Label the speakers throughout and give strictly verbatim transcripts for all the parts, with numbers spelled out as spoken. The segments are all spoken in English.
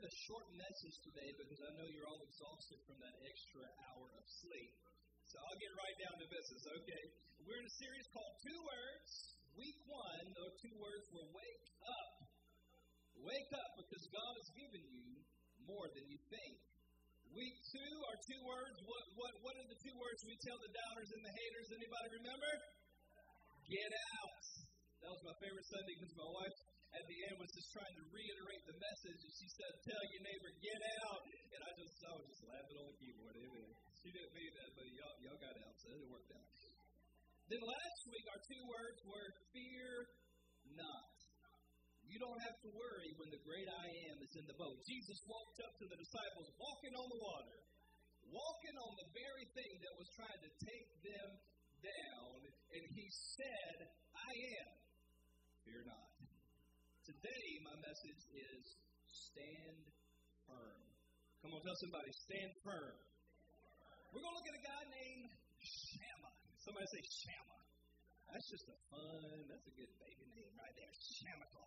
Speaker 1: have a short message today because I know you're all exhausted from that extra hour of sleep. So I'll get right down to business, okay? We're in a series called Two Words. Week one, those two words were wake up. Wake up because God has given you more than you think. Week two, our two words, what, what, what are the two words we tell the doubters and the haters? Anybody remember? Get out. That was my favorite Sunday because my wife at the end was just trying to reiterate the message, and she said, tell your neighbor, get out. And I just I was just laughing on the keyboard. Amen. She didn't mean that, but y'all, y'all got out, so it worked out. Then last week, our two words were fear not. You don't have to worry when the great I am is in the boat. Jesus walked up to the disciples walking on the water, walking on the very thing that was trying to take them down, and he said, I am. Fear not. Today, my message is stand firm. Come on, tell somebody, stand firm. We're going to look at a guy named Shammah. Somebody say Shammah. That's just a fun, that's a good baby name right there, Shammah.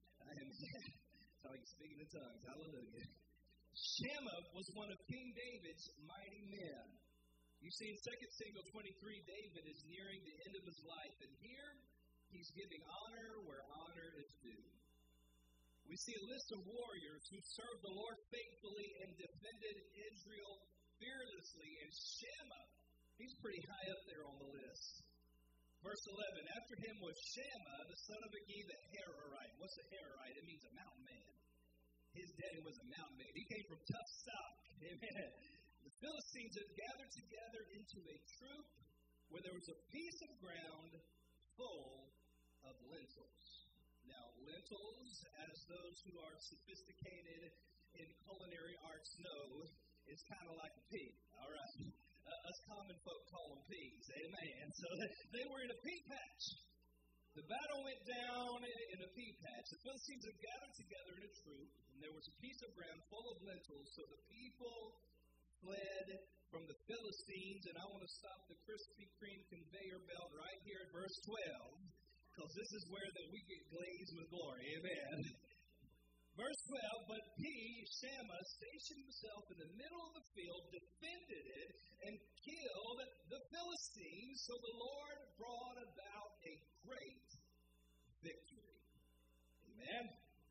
Speaker 1: That's how he's speaking in tongues. Hallelujah. Shammah was one of King David's mighty men. You see, in Second Samuel twenty-three, David is nearing the end of his life, and here he's giving honor where honor is due. We see a list of warriors who served the Lord faithfully and defended Israel fearlessly, and Shammah, he's pretty high up there on the list. Verse eleven, after him was Shammah, the son of Agi, the Hararite. What's a Hararite? It means a mountain man. His daddy was a mountain man. He came from tough stock. Amen. The Philistines had gathered together into a troop where there was a piece of ground full of lentils. Now, lentils, as those who are sophisticated in culinary arts know, is kind of like a pea, all right? Uh, us common folk call them peas, amen. So they were in a pea patch. The battle went down in a pea patch. The Philistines had gathered together in a troop, and there was a piece of ground full of lentils, so the people fled from the Philistines, and I want to stop the Krispy Kreme conveyor belt right here at verse twelve, because this is where that we get glazed with glory, amen. Verse twelve, but he, Shammah, stationed himself in the middle of the field, defended it, and killed the Philistines, so the Lord brought about a great victory. Amen.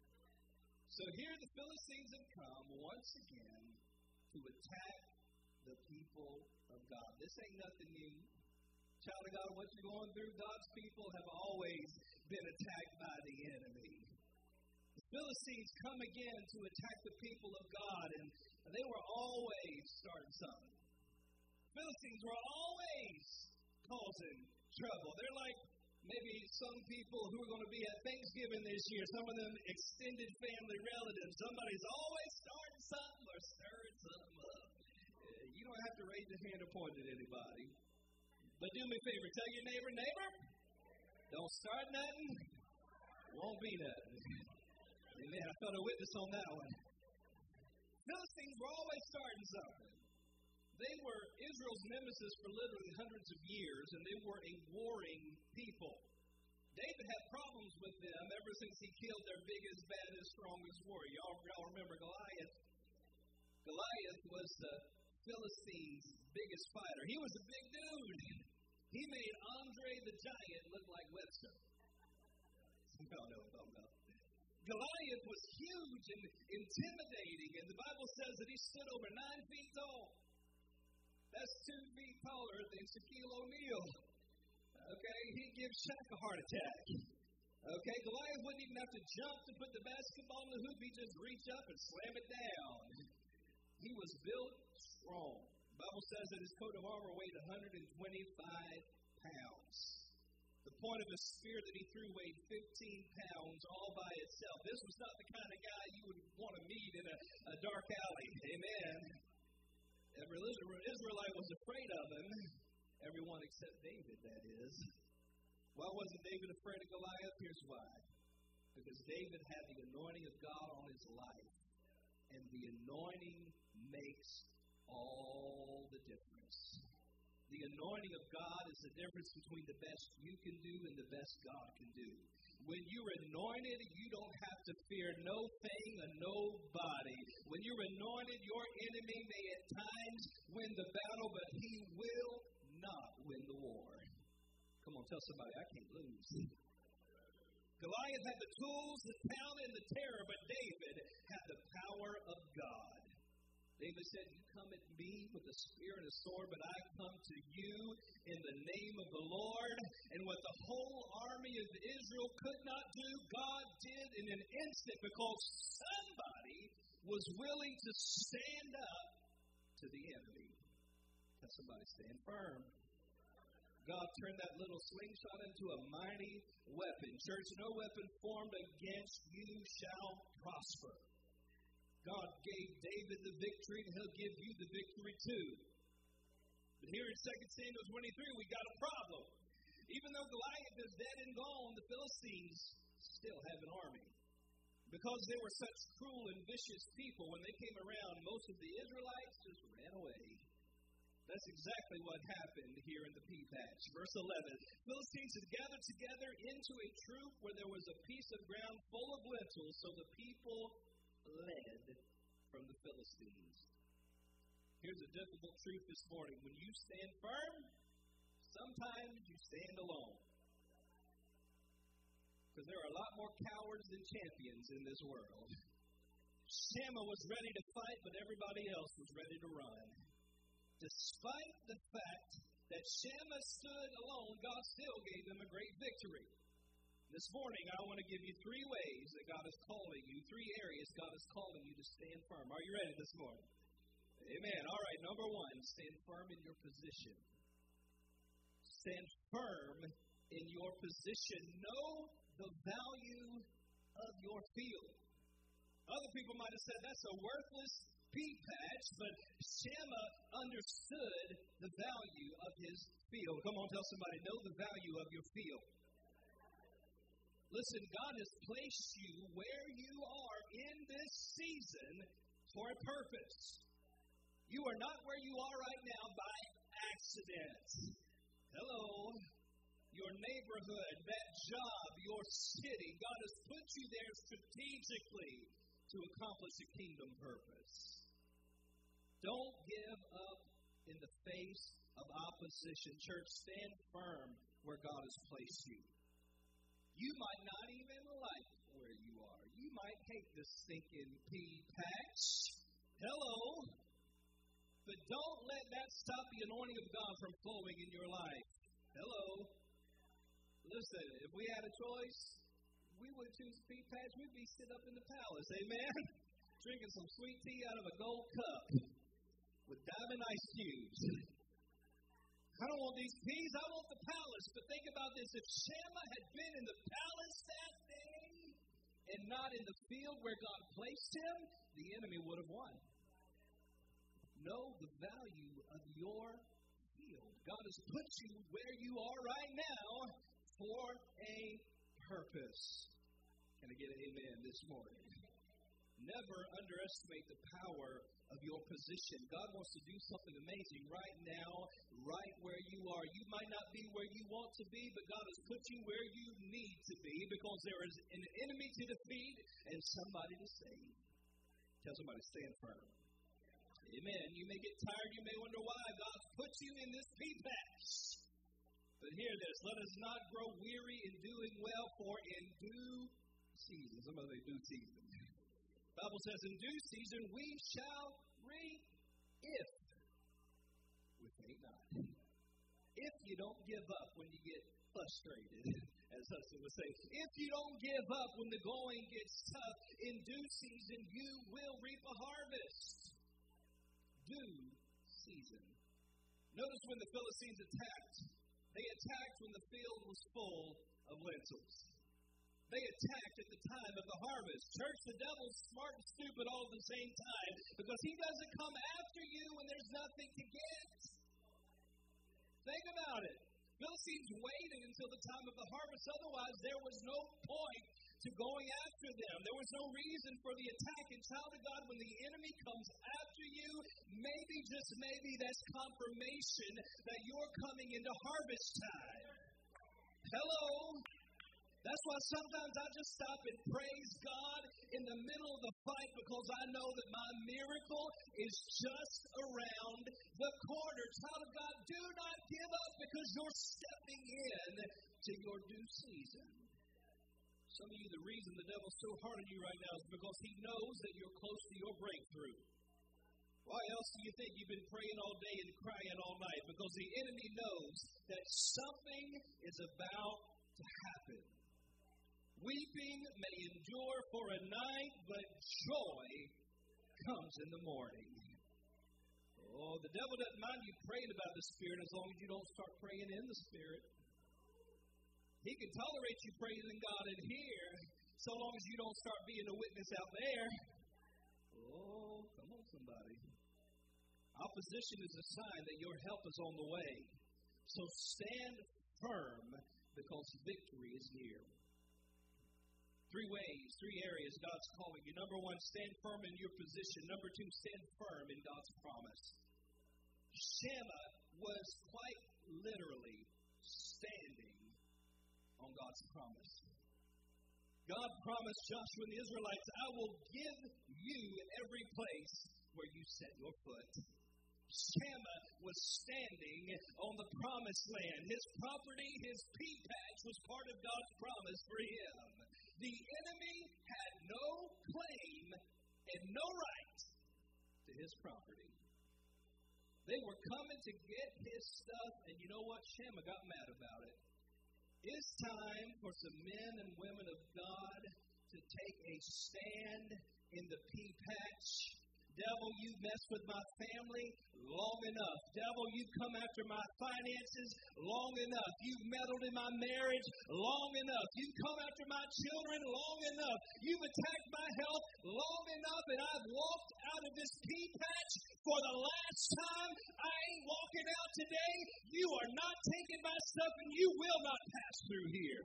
Speaker 1: So here the Philistines have come once again to attack the people of God. This ain't nothing new. Child of God, what you're going through, God's people have always been attacked by the enemy. The Philistines come again to attack the people of God, and they were always starting something. Philistines were always causing trouble. They're like maybe some people who are going to be at Thanksgiving this year, some of them extended family relatives. Somebody's always starting something or stirring something up. You don't have to raise your hand or point at anybody. But do me a favor, tell your neighbor, neighbor, don't start nothing, won't be nothing. Amen. I felt a witness on that one. Philistines were always starting something. They were Israel's nemesis for literally hundreds of years, and they were a warring people. David had problems with them ever since he killed their biggest, baddest, strongest warrior. Y'all, y'all remember Goliath? Goliath was the Philistines' biggest fighter. He was a big dude. He made Andre the Giant look like Webster. Some of y'all know what I'm talking about. Goliath was huge and intimidating, and the Bible says that he stood over nine feet tall. That's two feet taller than Shaquille O'Neal. Okay, he'd give Shaq a heart attack. Okay, Goliath wouldn't even have to jump to put the basketball in the hoop. He'd just reach up and slam it down. He was built strong. The Bible says that his coat of armor weighed one hundred twenty-five pounds. The point of his spear that he threw weighed fifteen pounds all by itself. This was not the kind of guy you would want to meet in a, a dark alley. Amen. Every Israelite was afraid of him. Everyone except David, that is. Why wasn't David afraid of Goliath? Here's why. Because David had the anointing of God on his life. And the anointing makes all the difference. The anointing of God is the difference between the best you can do and the best God can do. When you're anointed, you don't have to fear no thing or nobody. you're anointed. Your enemy may at times win the battle, but he will not win the war. Come on, tell somebody, I can't lose. Goliath had the tools, the talent, and the terror, but David had the power of God. David said, you come at me with a spear and a sword, but I come to you in the name of the Lord. And what the whole army of Israel could not do, God did in an instant, because somebody was willing to stand up to the enemy. Tell somebody, stand firm. God turned that little slingshot into a mighty weapon. Church, no weapon formed against you shall prosper. God gave David the victory, and he'll give you the victory too. But here in Second Samuel twenty-three, we got a problem. Even though Goliath is dead and gone, the Philistines still have an army. Because they were such cruel and vicious people, when they came around, most of the Israelites just ran away. That's exactly what happened here in the pea patch. Verse eleven, Philistines had gathered together into a troop where there was a piece of ground full of lentils, so the people led from the Philistines. Here's a difficult truth this morning. When you stand firm, sometimes you stand alone. Because there are a lot more cowards than champions in this world. Shammah was ready to fight, but everybody else was ready to run. Despite the fact that Shammah stood alone, God still gave them a great victory. This morning, I want to give you three ways that God is calling you, three areas God is calling you to stand firm. Are you ready this morning? Amen. All right, number one, stand firm in your position. Stand firm in your position. Know the value of your field. Other people might have said that's a worthless pea patch, but Shammah understood the value of his field. Come on, tell somebody, know the value of your field. Listen, God has placed you where you are in this season for a purpose. You are not where you are right now by accident. Hello. Your neighborhood, that job, your city, God has put you there strategically to accomplish a kingdom purpose. Don't give up in the face of opposition. Church, stand firm where God has placed you. You might not even like where you are. You might hate this stinking pea patch. Hello. But don't let that stop the anointing of God from flowing in your life. Hello. Listen, if we had a choice, we would choose pea patch. We'd be sitting up in the palace. Amen. Drinking some sweet tea out of a gold cup with diamond ice cubes. I don't want these peas, I want the palace. But think about this. If Shammah had been in the palace that day and not in the field where God placed him, the enemy would have won. Know the value of your field. God has put you where you are right now for a purpose. Can I get an amen this morning? Never underestimate the power of your position. God wants to do something amazing right now, right where you are. You might not be where you want to be, but God has put you where you need to be because there is an enemy to defeat and somebody to save. Tell somebody, stand firm. Amen. You may get tired. You may wonder why God's put you in this pea patch. But hear this. Let us not grow weary in doing well, for in due season. Somebody say due season. The Bible says, in due season we shall reap if we faint not. If you don't give up when you get frustrated, as Hudson would say. If you don't give up when the going gets tough, in due season you will reap a harvest. Due season. Notice when the Philistines attacked, they attacked when the field was full of lentils. They attacked at the time of the harvest. Church, the devil's smart and stupid all at the same time because he doesn't come after you when there's nothing to get. Think about it. Philistines waited until the time of the harvest. Otherwise, there was no point to going after them. There was no reason for the attack. And child of God, when the enemy comes after you, maybe, just maybe, that's confirmation that you're coming into harvest time. Hello. That's why sometimes I just stop and praise God in the middle of the fight because I know that my miracle is just around the corner. Child of God, do not give up because you're stepping in to your due season. Some of you, the reason the devil's so hard on you right now is because he knows that you're close to your breakthrough. Why else do you think you've been praying all day and crying all night? Because the enemy knows that something is about to happen. Weeping may endure for a night, but joy comes in the morning. Oh, the devil doesn't mind you praying about the Spirit as long as you don't start praying in the Spirit. He can tolerate you praising God in here so long as you don't start being a witness out there. Oh, come on, somebody. Opposition is a sign that your help is on the way. So stand firm because victory is near. Three ways, three areas God's calling you. Number one, stand firm in your position. Number two, stand firm in God's promise. Shammah was quite literally standing on God's promise. God promised Joshua and the Israelites, I will give you every place where you set your foot. Shammah was standing on the promised land. His property, his pea patch was part of God's promise for him. The enemy had no claim and no right to his property. They were coming to get his stuff, and you know what? Shammah got mad about it. It's time for some men and women of God to take a stand in the pea patch. Devil, you've messed with my family long enough. Devil, you've come after my finances long enough. You've meddled in my marriage long enough. You've come after my children long enough. You've attacked my health long enough, and I've walked out of this pea patch for the last time. I ain't walking out today. You are not taking my stuff, and you will not pass through here.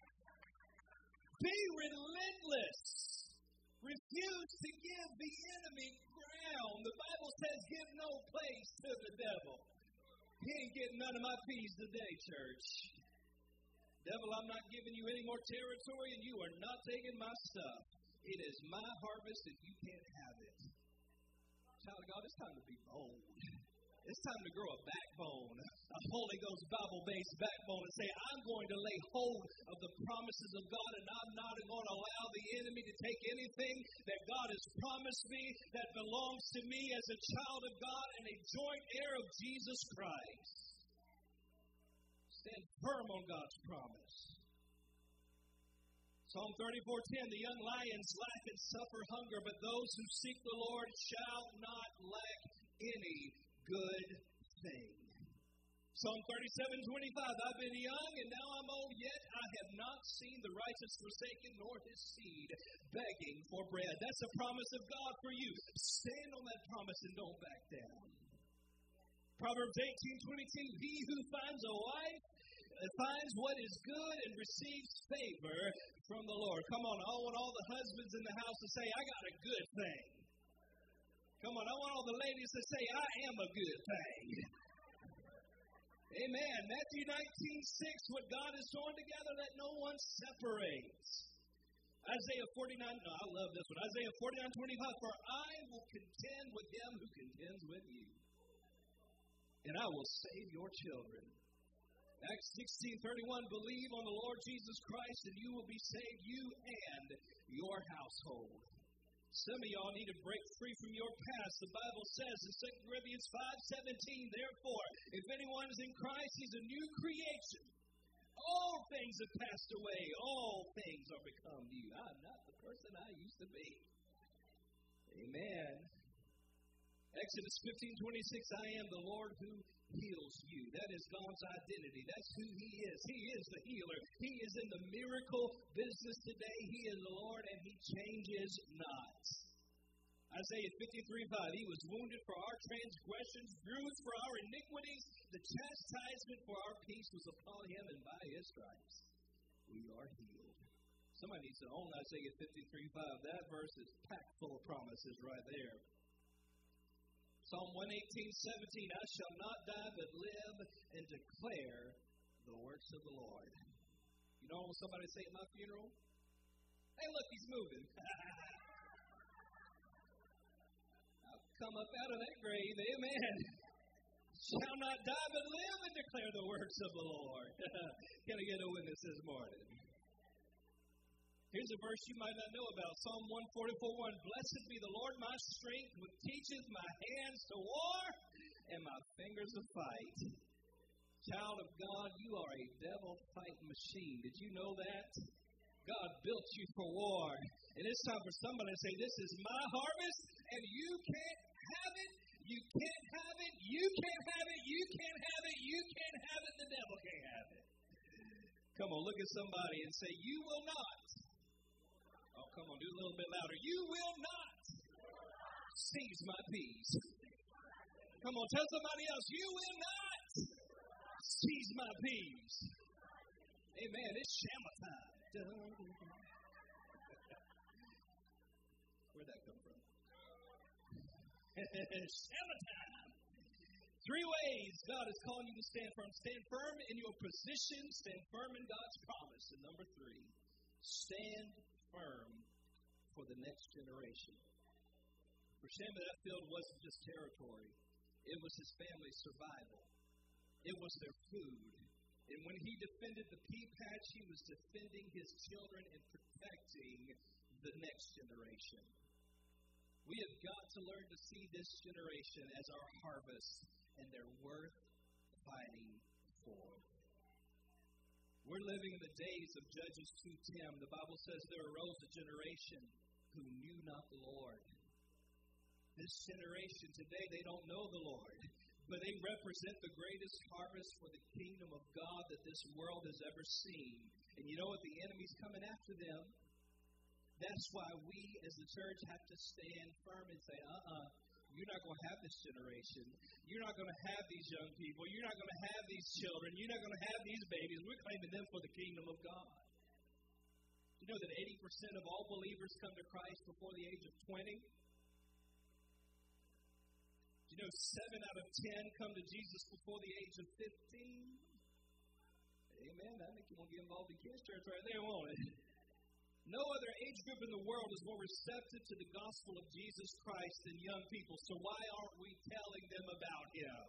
Speaker 1: Be relentless. Refuse to give the enemy ground. The Bible says give no place to the devil. He ain't getting none of my peas today, church. Devil, I'm not giving you any more territory, and you are not taking my stuff. It is my harvest, and you can't have it. Child of God, it's time to be bold. It's time to grow a backbone, a Holy Ghost Bible-based backbone, and say, I'm going to lay hold of the promises of God, and I'm not going to allow the enemy to take anything that God has promised me that belongs to me as a child of God and a joint heir of Jesus Christ. Stand firm on God's promise. Psalm thirty-four ten, the young lions lack and suffer hunger, but those who seek the Lord shall not lack any good thing. Psalm thirty-seven twenty-five, I've been young and now I'm old, yet I have not seen the righteous forsaken nor his seed begging for bread. That's a promise of God for you. Stand on that promise and don't back down. Proverbs eighteen twenty-two, he who finds a wife finds what is good and receives favor from the Lord. Come on, I want all the husbands in the house to say, I got a good thing. Come on, I want all the ladies to say, I am a good thing. Amen. Matthew nineteen six, what God has joined together, let no one separate. Isaiah forty-nine, no, I love this one. Isaiah forty-nine twenty-five, for I will contend with him who contends with you, and I will save your children. Acts sixteen thirty-one, believe on the Lord Jesus Christ, and you will be saved, you and your household. Some of y'all need to break free from your past. The Bible says in Second Corinthians five seventeen, therefore, if anyone is in Christ, he's a new creation. All things have passed away. All things are become new. I'm not the person I used to be. Amen. Exodus fifteen twenty-six, I am the Lord who heals you. That is God's identity. That's who he is. He is the healer. He is in the miracle business today. He is the Lord, and he changes not. Isaiah fifty-three five, he was wounded for our transgressions, bruised for our iniquities. The chastisement for our peace was upon him, and by his stripes we are healed. Somebody needs to own Isaiah fifty-three five. That verse is packed full of promises right there. Psalm one eighteen seventeen, I shall not die but live and declare the works of the Lord. You know what somebody say at my funeral? Hey, look, he's moving. I'll come up out of that grave, amen. Shall not die but live and declare the works of the Lord. Can I get a witness this morning? Here's a verse you might not know about. Psalm one forty-four one. Blessed be the Lord my strength, who teaches my hands to war and my fingers to fight. Child of God, you are a devil fight machine. Did you know that? God built you for war. And it's time for somebody to say, this is my harvest, and you can't have it. You can't have it. You can't have it. You can't have it. You can't have it. The devil can't have it. Come on, look at somebody and say, you will not. Oh, come on, do a little bit louder. You will not seize my peace. Come on, tell somebody else, you will not seize my peace. Amen. It's Shama time. Where'd that come from? Shama time. Three ways God is calling you to stand firm. Stand firm in your position. Stand firm in God's promise. And number three, stand firm for the next generation. For Shama, that field wasn't just territory. It was his family's survival. It was their food. And when he defended the pea patch, he was defending his children and protecting the next generation. We have got to learn to see this generation as our harvest, and they're worth fighting for. We're living in the days of Judges two ten. The Bible says there arose a generation who knew not the Lord. This generation today, they don't know the Lord, but they represent the greatest harvest for the kingdom of God that this world has ever seen. And you know what? The enemy's coming after them. That's why we as the church have to stand firm and say, uh-uh, you're not going to have this generation. You're not going to have these young people. You're not going to have these children. You're not going to have these babies. We're claiming them for the kingdom of God. You know that eighty percent of all believers come to Christ before the age of twenty? You know, seven out of ten come to Jesus before the age of fifteen. Amen. I think you want to get involved in kids' church right there, won't it? No other age group in the world is more receptive to the gospel of Jesus Christ than young people. So why aren't we telling them about him?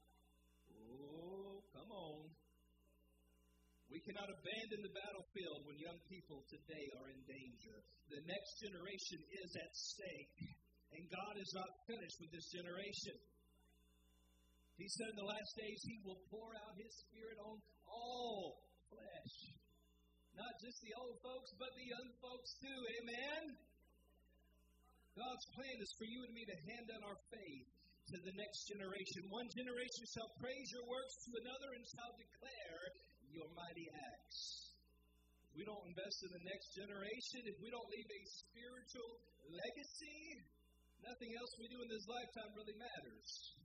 Speaker 1: Oh, come on. We cannot abandon the battlefield when young people today are in danger. The next generation is at stake. And God is not finished with this generation. He said in the last days He will pour out His Spirit on all flesh. Not just the old folks, but the young folks too. Amen? God's plan is for you and me to hand down our faith to the next generation. One generation shall praise your works to another and shall declare your mighty acts. If we don't invest in the next generation, if we don't leave a spiritual legacy, nothing else we do in this lifetime really matters.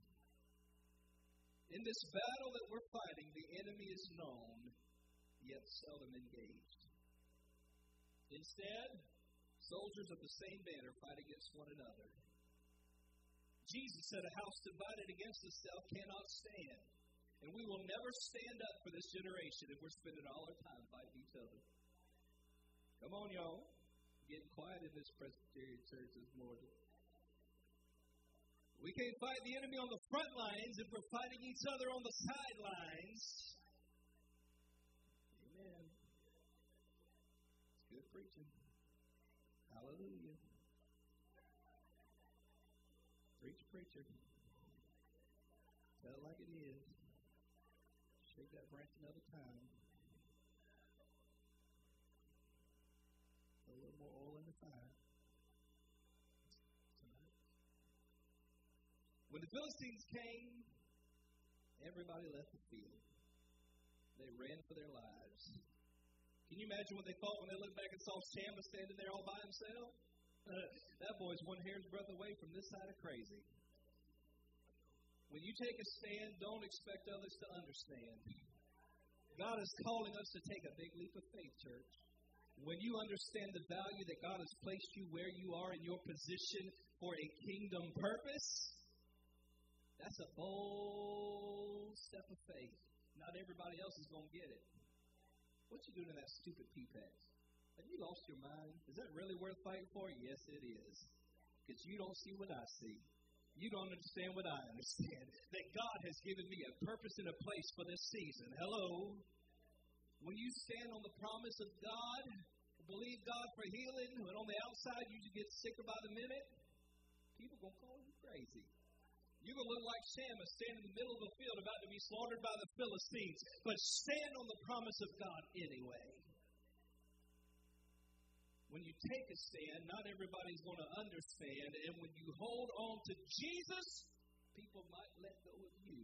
Speaker 1: In this battle that we're fighting, the enemy is known, yet seldom engaged. Instead, soldiers of the same banner fight against one another. Jesus said a house divided against itself cannot stand. And we will never stand up for this generation if we're spending all our time fighting each other. Come on, y'all. Getting quiet in this Presbyterian church this morning. We can't fight the enemy on the front lines if we're fighting each other on the sidelines. Amen. It's good preaching. Hallelujah. Preach, preacher. Tell it like it is. Shake that branch another time. Put a little more oil in the fire. When the Philistines came, everybody left the field. They ran for their lives. Can you imagine what they thought when they looked back and saw Shammah standing there all by himself? Uh, that boy's one hair's breadth away from this side of crazy. When you take a stand, don't expect others to understand. God is calling us to take a big leap of faith, church. When you understand the value that God has placed you where you are in your position for a kingdom purpose, that's a bold step of faith. Not everybody else is going to get it. What you doing in that stupid pea patch? Have you lost your mind? Is that really worth fighting for? Yes, it is. Because you don't see what I see. You don't understand what I understand. That God has given me a purpose and a place for this season. Hello. When you stand on the promise of God, believe God for healing, but on the outside you just get sicker by the minute, people going to call you crazy. You're going to look like Shammah standing in the middle of the field about to be slaughtered by the Philistines. But stand on the promise of God anyway. When you take a stand, not everybody's going to understand. And when you hold on to Jesus, people might let go of you.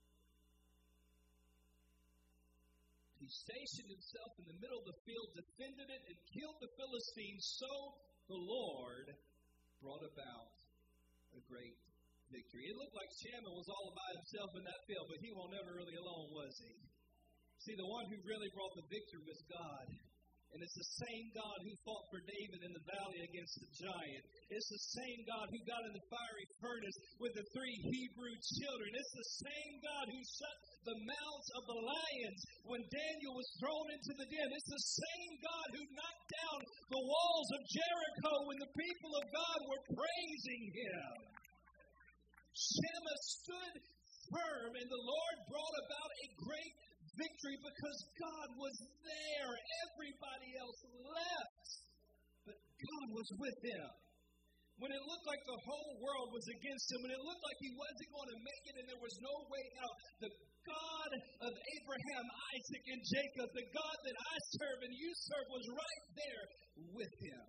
Speaker 1: He stationed himself in the middle of the field, defended it, and killed the Philistines. So the Lord brought about a great victory. It looked like Shammah was all by himself in that field, but he won't ever really alone, was he? See, the one who really brought the victory was God. And it's the same God who fought for David in the valley against the giant. It's the same God who got in the fiery furnace with the three Hebrew children. It's the same God who shut the mouths of the lions when Daniel was thrown into the den. It's the same God who knocked down the walls of Jericho when the people of God were praising him. Shammah stood firm, and the Lord brought about a great victory because God was there. Everybody else left, but God was with him. When it looked like the whole world was against him, when it looked like he wasn't going to make it and there was no way out, the God of Abraham, Isaac, and Jacob, the God that I serve and you serve, was right there with him.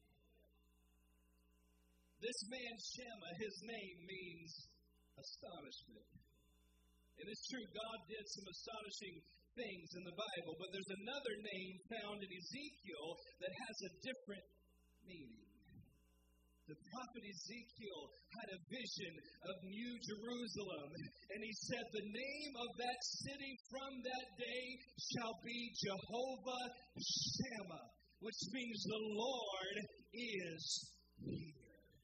Speaker 1: This man Shammah, his name means astonishment. It is true, God did some astonishing things in the Bible, but there's another name found in Ezekiel that has a different meaning. The prophet Ezekiel had a vision of New Jerusalem, and he said, the name of that city from that day shall be Jehovah Shammah, which means the Lord is here.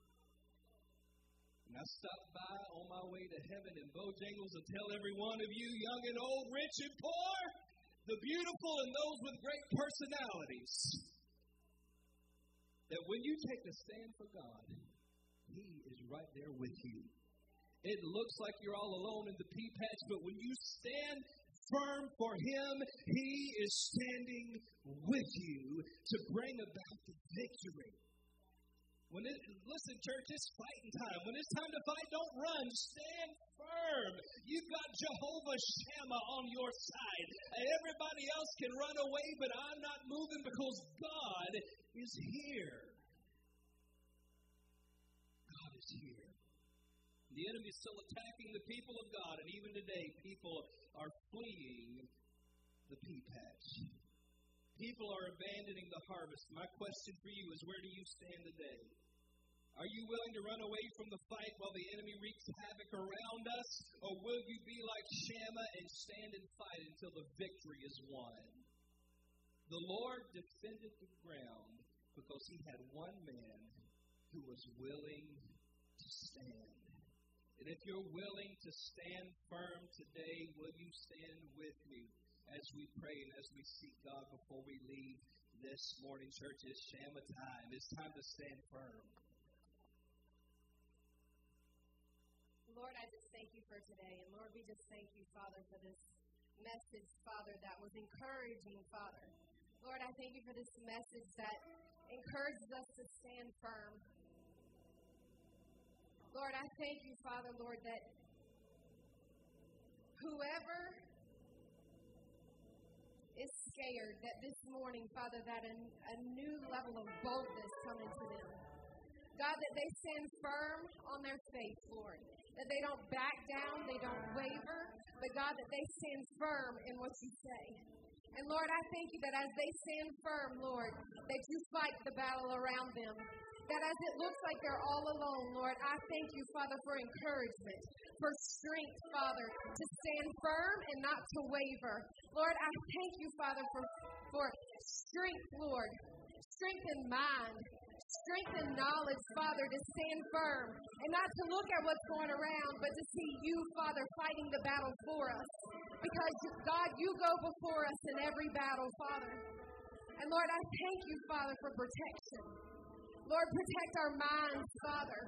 Speaker 1: And I stopped by on my way to heaven in Bojangles to tell every one of you, young and old, rich and poor, the beautiful and those with great personalities, that when you take a stand for God, he is right there with you. It looks like you're all alone in the pea patch, but when you stand firm for him, he is standing with you to bring about the victory. When it, listen, church, it's fighting time. When it's time to fight, don't run. Stand firm. You've got Jehovah Shammah on your side. Everybody else can run away, but I'm not moving because God is here. God is here. The enemy is still attacking the people of God, and even today, people are fleeing the pea patch. People are abandoning the harvest. My question for you is, where do you stand today? Are you willing to run away from the fight while the enemy wreaks havoc around us? Or will you be like Shammah and stand and fight until the victory is won? The Lord defended the ground because he had one man who was willing to stand. And if you're willing to stand firm today, will you stand with me as we pray and as we seek God before we leave this morning? Church, it's Shammah time. It's time to stand firm.
Speaker 2: Lord, I just thank you for today. And Lord, we just thank you, Father, for this message, Father, that was encouraging, Father. Lord, I thank you for this message that encourages us to stand firm. Lord, I thank you, Father, Lord, that whoever is scared, that this morning, Father, that a, a new level of boldness come into them. God, that they stand firm on their faith, Lord. That they don't back down, they don't waver, but God, that they stand firm in what you say. And Lord, I thank you that as they stand firm, Lord, that you fight the battle around them. That as it looks like they're all alone, Lord, I thank you, Father, for encouragement, for strength, Father, to stand firm and not to waver. Lord, I thank you, Father, for, for strength, Lord, strength in mind, strength and knowledge, Father, to stand firm and not to look at what's going around, but to see you, Father, fighting the battle for us. Because, God, you go before us in every battle, Father. And, Lord, I thank you, Father, for protection. Lord, protect our minds, Father.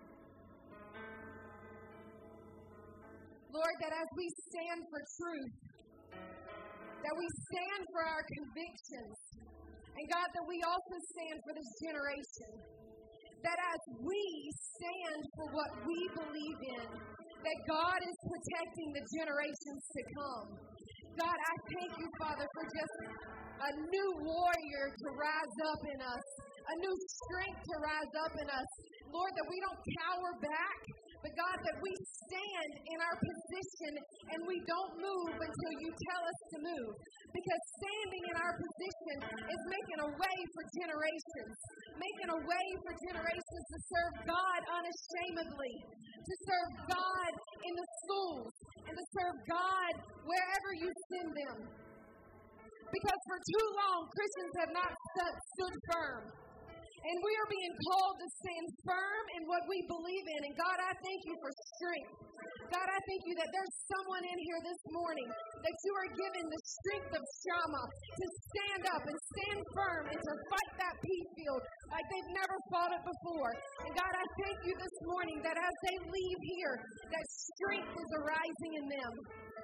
Speaker 2: Lord, that as we stand for truth, that we stand for our convictions, and God, that we also stand for this generation. That as we stand for what we believe in, that God is protecting the generations to come. God, I thank you, Father, for just a new warrior to rise up in us, a new strength to rise up in us. Lord, that we don't cower back, but God, that we stand in our position and we don't move until you tell us to move. Because standing in our position is making a way for generations, making a way for generations to serve God unashamedly, to serve God in the schools, and to serve God wherever you send them. Because for too long, Christians have not stood, stood firm. And we are being called to stand firm in what we believe in. And God, I thank you for strength. God, I thank you that there's someone in here this morning that you are giving the strength of Shammah to stand up and stand firm and to fight that pea field like they've never fought it before. And God, I thank you this morning that as they leave here, that strength is arising in them.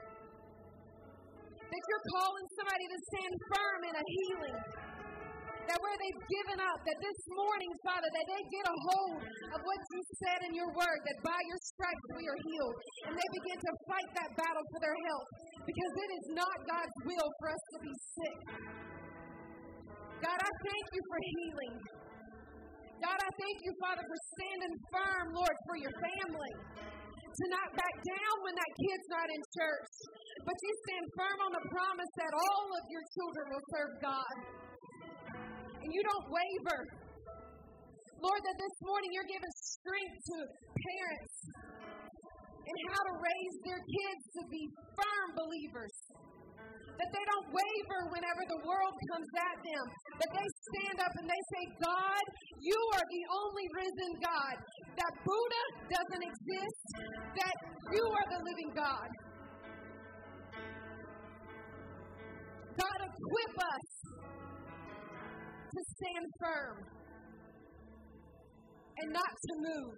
Speaker 2: That you're calling somebody to stand firm in a healing. That where they've given up, that this morning, Father, that they get a hold of what you said in your word, that by your stripes we are healed. And they begin to fight that battle for their health. Because it is not God's will for us to be sick. God, I thank you for healing. God, I thank you, Father, for standing firm, Lord, for your family. To not back down when that kid's not in church. But you stand firm on the promise that all of your children will serve God. And you don't waver. Lord, that this morning you're giving strength to parents in how to raise their kids to be firm believers. That they don't waver whenever the world comes at them. That they stand up and they say, God, you are the only risen God. That Buddha doesn't exist. That you are the living God. God, equip us to stand firm and not to move.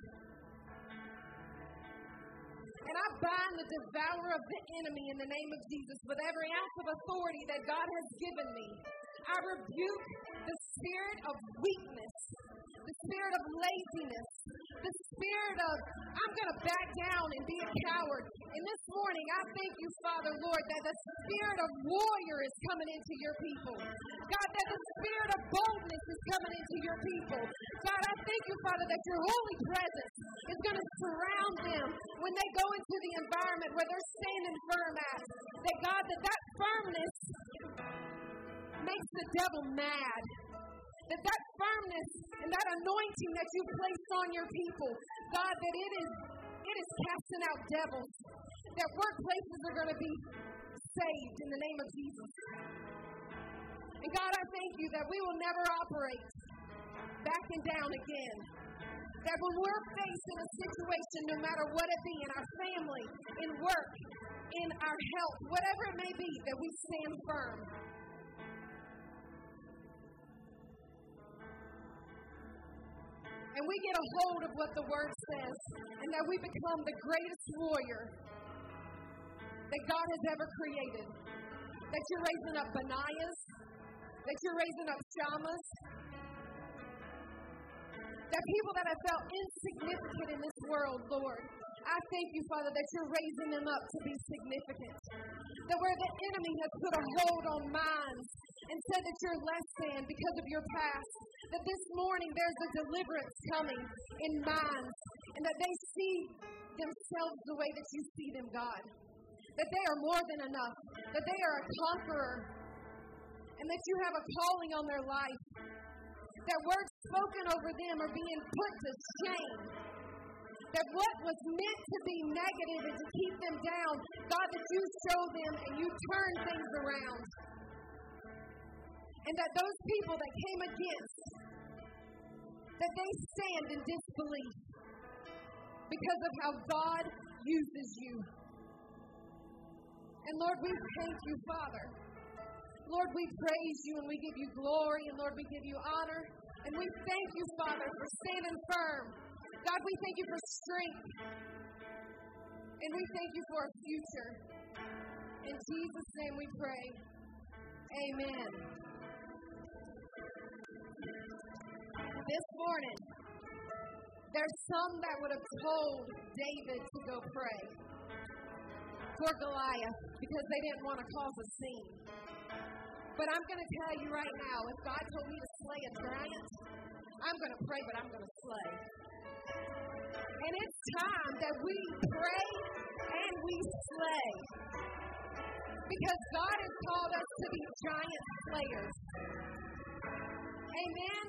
Speaker 2: And I bind the devourer of the enemy in the name of Jesus with every ounce of authority that God has given me. I rebuke the spirit of weakness, the spirit of laziness, the spirit of, I'm going to back down and be a coward. And this morning, I thank you, Father, Lord, that the spirit of warrior is coming into your people. God, that the spirit of boldness is coming into your people. God, I thank you, Father, that your holy presence is going to surround them when they go into the environment where they're standing firm at. That, God, that that firmness makes the devil mad. That that firmness and that anointing that you placed on your people, God, that it is it is casting out devils. That workplaces are going to be saved in the name of Jesus. And God, I thank you that we will never operate backing down again. That when we're facing a situation, no matter what it be, in our family, in work, in our health, whatever it may be, that we stand firm. And we get a hold of what the Word says, and that we become the greatest warrior that God has ever created. That you're raising up Benaiahs, that you're raising up Shammahs, that people that have felt insignificant in this world, Lord, I thank you, Father, that you're raising them up to be significant. That where the enemy has put a hold on minds and said that you're less than because of your past, that this morning there's a deliverance coming in minds, and that they see themselves the way that you see them, God. That they are more than enough, that they are a conqueror, and that you have a calling on their life. That words spoken over them are being put to shame. That what was meant to be negative and to keep them down, God, that you show them and you turn things around. And that those people that came against, that they stand in disbelief because of how God uses you. And Lord, we thank you, Father. Lord, we praise you and we give you glory, and Lord, we give you honor. And we thank you, Father, for standing firm. God, we thank you for strength. And we thank you for a future. In Jesus' name we pray. Amen. This morning, there's some that would have told David to go pray for Goliath because they didn't want to cause a scene. But I'm going to tell you right now, if God told me to slay a giant, I'm going to pray, but I'm going to slay. And it's time that we pray and we slay. Because God has called us to be giant slayers. Amen?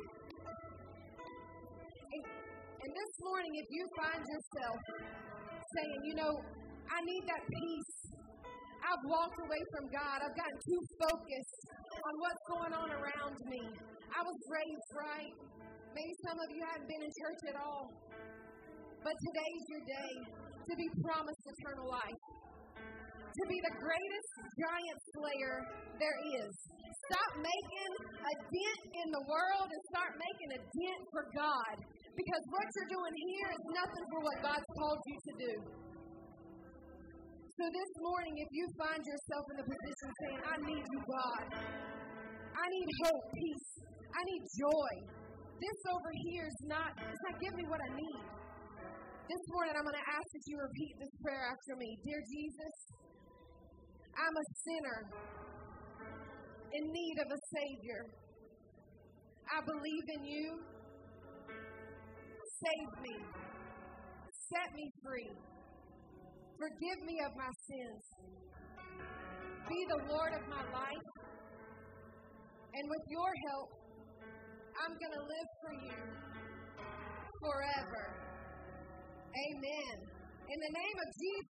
Speaker 2: And this morning, if you find yourself saying, you know, I need that peace. I've walked away from God. I've gotten too focused on what's going on around me. I was raised right. Maybe some of you haven't been in church at all. But today's your day to be promised eternal life. To be the greatest giant slayer there is. Stop making a dent in the world and start making a dent for God. Because what you're doing here is nothing for what God's called you to do. So this morning, if you find yourself in a position saying, I need you, God. I need hope, peace. I need joy. This over here is not, it's not giving me what I need. This morning, I'm going to ask that you repeat this prayer after me. Dear Jesus, I'm a sinner in need of a Savior. I believe in you. Save me. Set me free. Forgive me of my sins. Be the Lord of my life. And with your help, I'm going to live for you forever. Amen. In the name of Jesus.